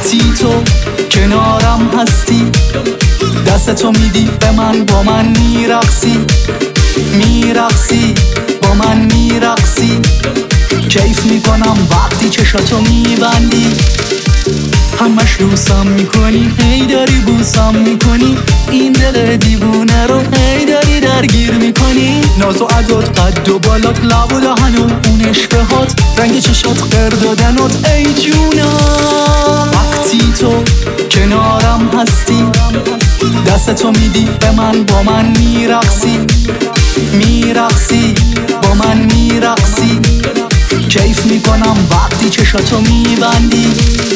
وقتی تو کنارم هستی، دستتو میدی به من، با من میرقصی، میرقصی با من میرقصی. کیف میکنم وقتی چشاتو میبندی، همش لوسم میکنی، هی داری بوسم میکنی، این دل دیوونه رو هی داری درگیر میکنی. ناز و عداد، قد و بالات، لب و لحن و اون عشقهات، رنگ چشات، قرد و دنات، ای جونم. وقتی تو کنارم هستی، دستتو میدی به من، با من میرقصی، میرقصی با من میرقصی. کیف میکنم وقتی چشاتو میبندی.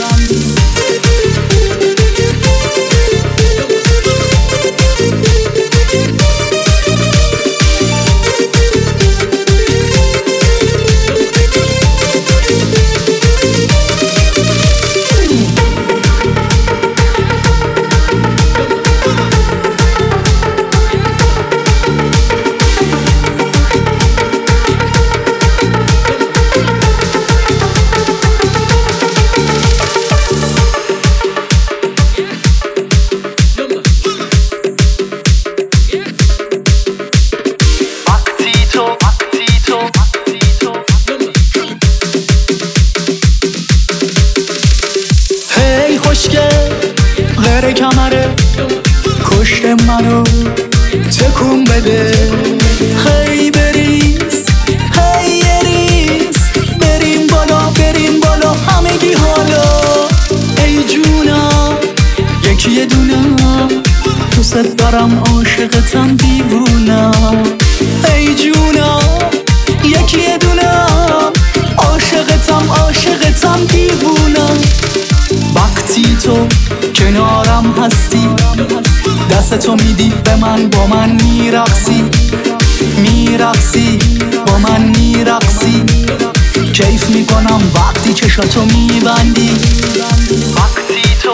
غیر کمره کشت منو تکون بده، خیلی بریز، هی ریز، بریم بالا، بریم بالا همگی حالا. ای جونم یکی دونم، دوست دارم، عاشقتم، دیوونم. ای جونم یکی دونم، عاشقتم، عاشقتم، دیوونم. وقتی تو کنارم هستی، دستتو میدی به من، با من میرقصی، میرقصی با من میرقصی. کیف میکنم وقتی چشاتو میبندی. وقتی تو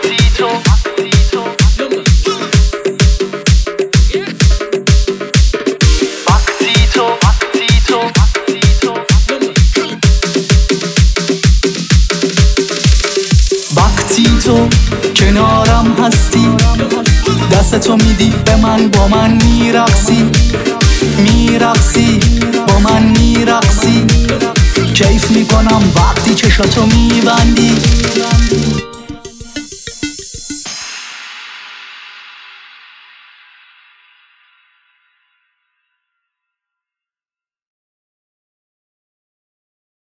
وقتی تو کنارم هستی، دستتو میدی به من، با من میرقصی، میرقصی با من میرقصی. کیف میکنم وقتی چشاتو میبندی.